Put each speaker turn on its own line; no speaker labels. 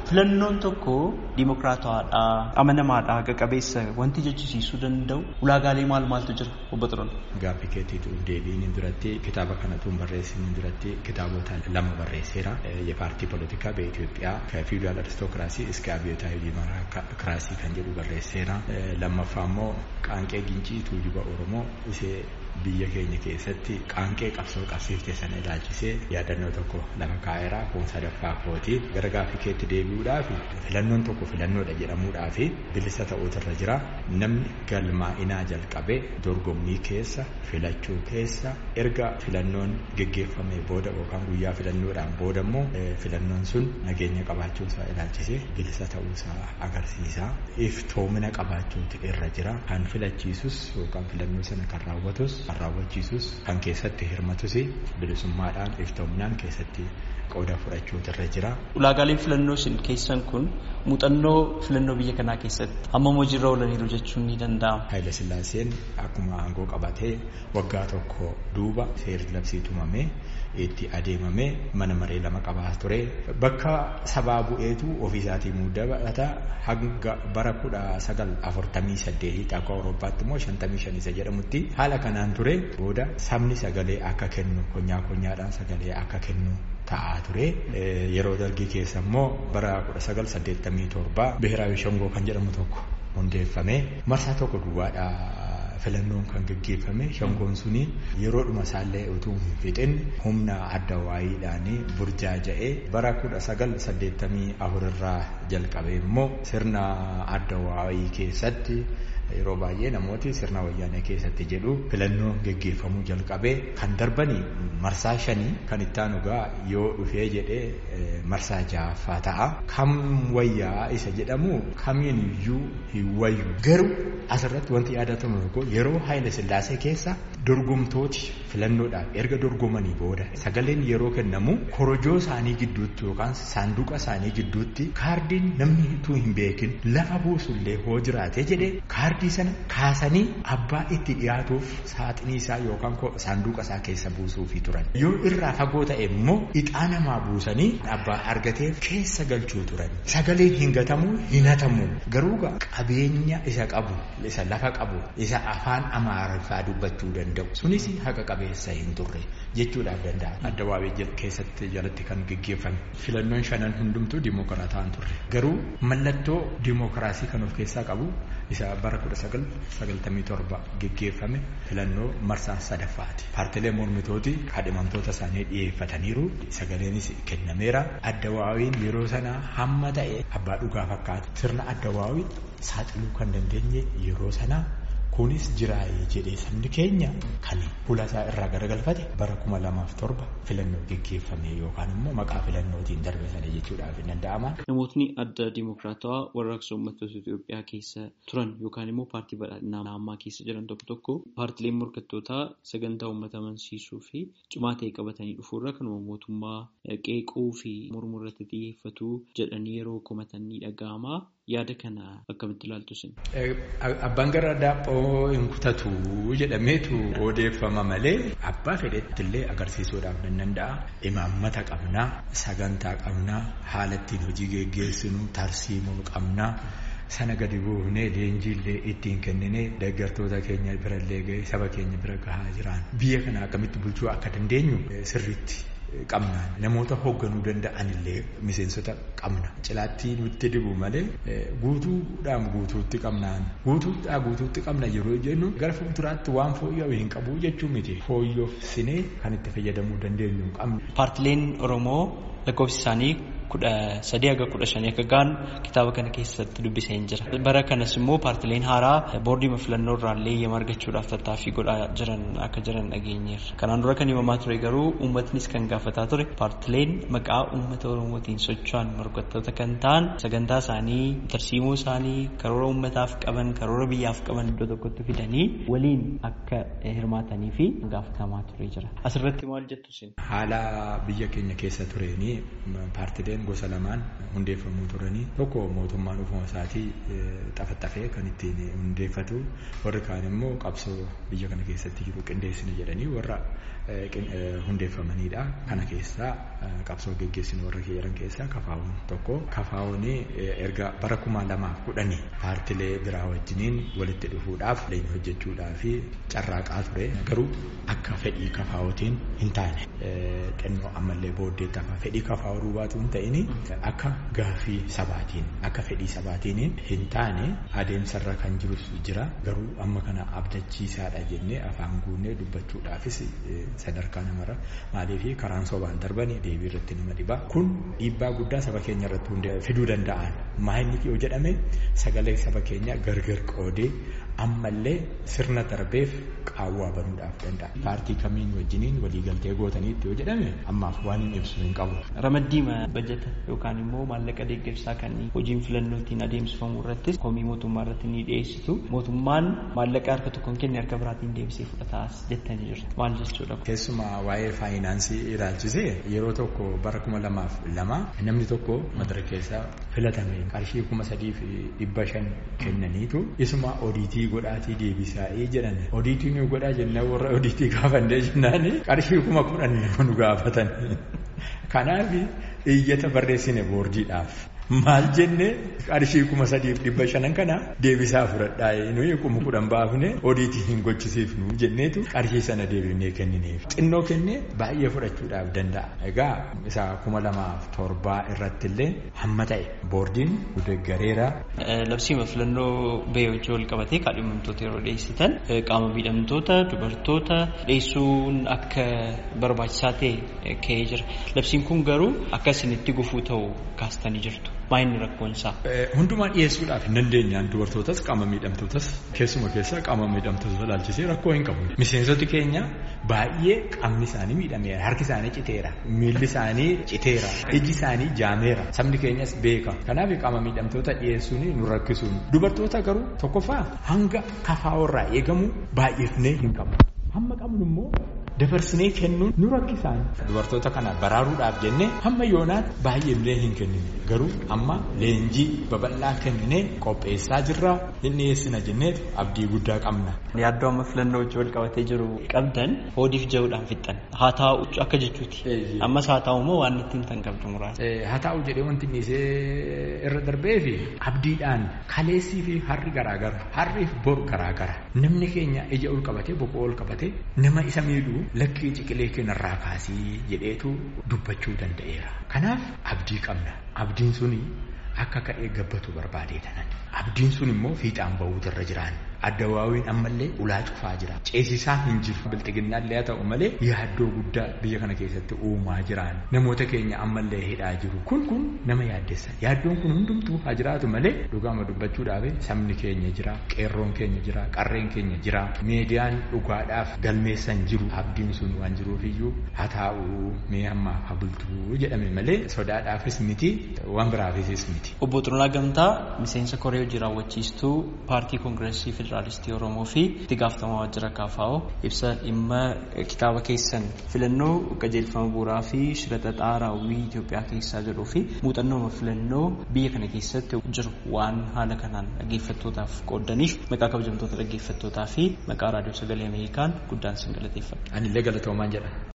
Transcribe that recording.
Filannoon tokko dimokiraatawaadha, amanamaadha, qaqqabeessa wanti jechisiisuu danda'u ulaagaalee maaltu jira obbo Xiroon?
Gaaffii keetiitu deebiin duratti kitaaba kanatu barreessini duratti kitaabota lama barreesseera. የፓርቲ ፖለቲካ በኢትዮጵያ ከፊውዳል አሪስቶክራሲ እስከ አብዮታዊ ዲሞክራሲ kan jedhu barreesseera. Lammaffaa immoo qaanqee gincii tuujuba Oromoo isee biyya keenya keessatti qaanqee qabsiifte sana ilaalchisee yaadannoo tokko lafa kaa'eera. Kun sadaffaa kooti. Gara gaaffii keetti deebi'uudhaaf filannoon tokko filannoodha jedhamuudhaaf bilisa ta'uutu irra jira. Namni galmaa'inaa jalqabee dorgommii keessa filachuu keessa erga filannoon geggeeffamee booda yookaan guyyaa filannoodhaan booda immoo filannoon sun nageenya qabaachuusaa ilaalchisee bilisa ta'uusaa agarsiisa. Iftoomina qabaachuutu irra jira. Kan filachiisus yookaan filannoo sana kan raawwatus kan raawwachiisus kan keessatti hirmatus bilisummaadhaan iftoominaan keessatti qooda fudhachuutu irra jira.
Ulaagaaleen filannoo isin keessan kun muuxannoo filannoo biyya kanaa keessatti amma hojiirra oolaniiru jechuun ni danda'ama.
Haayile Sillaaseen akkuma aangoo qabatee waggaa tokko duuba seerri labsii tumamee itti adeemamee mana maree lama qabaa ture. Bakka sabaa bu'eetu ofiisaatii muudata hanga bara 1948 akka Awurooppaatti immoo 55 jedhamutti haala kanaan ture. Booda sabni sagalee akka kennu konyaadhaan sagalee akka kennu ta'aa ture. Yeroo dargii keessa immoo bara 1987 Biheraawi Shangoo kan jedhamu tokko hundeeffame. Marsaa tokko duwwaadha filannoon kan gaggeeffame. Shangoon suni yeroodhuma isaallee utuu hin fixin humna adda waayiidhaan burjaaja'ee bara 1984 irraa jalqabee immoo sirna adda waayii keessatti yeroo baay'ee namooti sirna wayyaanee keessatti jedhu filannoon gaggeeffamuu jalqabee kan darbanii marsaa 5 kan itti aanugaa yoo dhufee jedhee marsaa 6ffaa ta'a. Kam wayyaa isa jedhamu kamiin iyyuu hin wayyu. Garuu asirratti wanti yaadatamu tokko yeroo Haayile Sillaasee keessa dorgomtooti filannoodhaaf erga dorgomanii booda sagaleen yeroo kennamu korojoo isaanii gidduutti yookaan saanduqa isaanii gidduutti kaardiin namni utuu hin beekin lafa buusullee hoo jiraate jedhee kaardii sana kaasanii abbaa itti dhiyaatuuf saaxinii isaa yookaan saanduqa isaa keessa buusuufii turan. Yoo irraa fagoo ta'e immoo ixaa namaa buusanii abbaa argateef keessa galchuu turan. Sagaleen hin gatamu hin hatamu. Garuu qabeenya isa qabu isa lafa qabu isa afaan Amaariffaa dubbachuu danda'u sunis haqa qabeessa hin turre jechuudhaaf danda'a. Adda waawee keessatti jalatti kan gaggeeffame filannoon 5 hundumtuu dimokiraataan turre. Garuu mallattoo dimokiraasii kan of keessaa qabu isa bara 1997 gaggeeffame filannoo marsaa 3ffaati. Paartilee mormitooti kadhimamtoota isaanii dhiyeeffataniiru. Sagaleenis kennameera. Adda waaween yeroo sana hamma ta'e abbaa dhugaa fakkaata. Sirna adda waawee saaxiluu kan dandeenye yeroo sana kunis jiraayee jedhee sabni keenya kan fuulasaa irraa garagalfate bara 2007 filannoo gaggeeffame yookaan immoo maqaa filannootiin darbe sana jechuudhaaf hin danda'ama.
Namootni adda dimokiraatawaa warraaqsa uummattoota Itoophiyaa keessa turan yookaan immoo paartii badhaadhinaa ammaa keessa jiran tokko paartileen morkattootaa sagantaa uummata amansiisuu fi cimaa ta'e qabatanii dhufuurra kanuma mootummaa qeequu fi mormuu irratti xiyyeeffatu jedhanii yeroo komatanii dhaga'ama. Yaada kana akkamitti ilaaltu isin?
Abbaan gara daaphoo hin kutatu jedhameetu odeeffama malee abbaa fedhetti illee agarsiisuudhaaf nan danda'a. Imaammata qabnaa, sagantaa qabnaa, haala ittiin hojii geggeessinu tarsiimoo qabnaa. Sana gadi buufnee leenjiillee ittiin kenninee deeggartoota keenya birallee ga'ee saba keenya bira gahaa jiran biyya kana akkamitti bulchuu akka dandeenyu sirriitti qabna. Namoota hoogganuu danda'an illee miseensota qabna. Cilaatti nutti dibu malee guutuutti qabnaan. Guutuutti qabna yeroo jennu gara fuulduraatti waan fooyya'u hin qabu jechuu miti. Fooyyofsinee kan itti fayyadamuu dandeenyu qabna.
Paartileen Oromoo lakkoofsi isaanii 13-15 akka ga'an kitaaba kana keessatti dubbisee jira. Bara kanas immoo paartileen haaraa boordii filannoo irraallee eeyyama argachuudhaaf tattaaffii godhaa jiran akka jiran dhageenyeerra. Kanaan dura kan himamaa ture garuu uummatnis kan gaafataa ture paartileen maqaa uummata Oromootiin socho'an morkattoota kan ta'an sagantaa isaanii, tarsiimoo isaanii, karoora uummataaf qaban, karoora biyyaaf qaban iddoo tokkotti fidanii waliin akka hirmaatanii fi gaafatamaa ture jira. Asirratti maal jettu isin?
Haala biyya keenya keessa tureeni paartileen paartileen gosa lamaan hundeeffamuu turanii tokko mootummaan ofuma isaatii xafaxafee kan ittiin hundeeffatu warri kaan immoo qabsoo biyya kana keessatti jiru qindeessina jedhanii warra hundeeffamanidha. Kana keessaa qabsoo geggeessinu warra jedhan keessaa KFO'n tokko. KFO'n erga bara 2010 paartilee biraa wajjiniin walitti dhufuudhaaf hojjechuudhaaf carraaqaa ture. Garuu akka fedhii KFO'tiin hin taane xinnoo ammallee booddee tafa fedhii KFO duubaatu hin ta'in akka gaaffii sabaatiin akka fedhii sabaatiin hin taane adeemsarra kan jirus jira. Garuu amma kana abdachiisaadha jennee afaan guunnee dubbachuudhaafis sadarkaa namarra maaliif karaan sobaan darbanii deebii irratti nama dhiba. Kun dhiibbaa guddaa saba keenya irratti fiduu danda'an maayinni yoo jedhame sagalee saba keenya gargar qoodee ammallee sirna darbeef qaawwaa banuudhaaf danda'a. Paartii kamiin wajjiniin waliigaltee gootaniitti yoo jedhame ammaaf waan hin ibsu hin qabu.
Ramaddii bajata yookaan immoo maallaqa deeggarsaa kan hojiin filannootiin adeemsifamu irrattis komii mootummaa irratti ni dhiyeessitu. Mootummaan maallaqa harka tokkoon kenne harka biraatiin deebisee fudhataas jettanii jirtu. Maal jechuudha?
Keessumaa waa'ee faayinaansii ilaalchisee yeroo tokko bara 2002 namni tokko madara keessaa filatame qarshii 3,500 kennaniitu isuma odiitii godhaatii deebisaa'ee jedhan. Odiitiin yoo godhaa jennaan warra odiitii gaafannee jennaan qarshii 10,000 nu gaafatan. Kanaaf iyyata barreessine boordiidhaaf. Maal jenne qarshii 3,500 kana deebisaa fudhadhaa nuyi 10,000 baafne odiitii hin gochisiifnu jenneetu qarshii sana deebinee kennineef. Xinnoo kennee baay'ee fudhachuudhaaf danda'a. Egaa isa 2007 irratti illee hamma ta'e boordiin deeggareera.
Labsii filannoo bahee wajjin wal qabatee kaadhimamtoota yeroo dhiyeessitan qaama miidhamtoota dubartoota dhiyeessuun akka barbaachisaa ta'e ka'ee jira. Labsiin kun garuu akka isinitti gufuu ta'u kaastanii jirtu. Maayinni rakkoon isaa.
Hundumaa dhiyeessuudhaaf hin dandeenyaan dubartootas qaama miidhamtootas keessuma keessaa qaama miidhamtoota ilaalchisee rakkoo hin qabu. Miseensoti keenya baay'ee qaamni isaanii miidhameera, harki isaanii citeera, miilli isaanii citeera, iji isaanii jaameera. Sabni keenyas beeka. Kanaaf qaama miidhamtoota dhiyeessuun nu rakkisuun. Dubartoota garuu tokkoffaa hanga KFO'rraa eegamu baay'ifnee hin qabu. Hamma qabnu immoo dabarsinee kennuun nu rakkisaan. Dubartoota kana baraaruudhaaf jennee hamma yoonaatti baay'ee hin kennine. Garuu amma leenjii babal'aa kenninee qopheessaa jirra. Inni dhiyeessina jenneetu abdii guddaa qabna.
Yaaddoo amma filannoo wajjin wal qabatee jiru qabdan hoodiif jahuudhaan fixxan. Haa taa'u akka jechuuti. Ammas haa taa'u moo waan ittiin tan qabdu muraasa?
Haa taa'u jedhee wanti dhiisee irra darbee fi abdiidhaan kaleessii fi harri garaagara. Harriif bor garaagara. Namni keenya ija ol qabatee boqoo ol qabatee nama isa miidhuu lakkii ciqilee keenyarraa kaasii jedheetu dubbachuu danda'eera. Kanaaf abdii qabna. Abdiin suni akka ka'ee gabbatu barbaadee tanan. Abdiin sun immoo fiixaan bahuutu irra jiraan. Addawaawiin ammallee ulaa cufaa jira. Ceesisaa hin jiru. Bilxiginnaallee haa ta'u malee yaaddoo guddaa biyya kana keessatti uumaa jiraan. Namoota keenya ammallee hidhaa jiru. Kun nama yaaddessa. Yaaddoon kun hundumtuu haa jiraatu malee dhugaama dubbachuudhaaf sabni keenya jira, qeerroon keenya jira, qarreen keenya jira. Miidiyaan dhugaadhaaf galmeessan jiru. Abdiin sun waan jiruufiyyuu haa taa'u mee amma haa bultuu jedhame malee sodaadhaafis miti waan biraafis miti.
Obbo Xuruunaa Gamtaa miseensa koree hojii raawwachiistuu paartii koongireesii Federaalistii Oromoo fi itti gaafatamaa waajjira KFO ibsa dhimma kitaaba keessan filannoo qajeelfama bu'uuraa fi shira xaxaa raawwii Itoophiyaa keessaa jedhuu fi muuxannoo filannoo biyya kana keessatti jiru waan haala kanaan dhaggeeffattootaaf qooddaniif maqaa kabajamtoota dhaggeeffattootaa fi maqaa raadiyoo sagalee Ameerikaan guddaan sin galateeffadha.
Anillee galatoomaan jedha.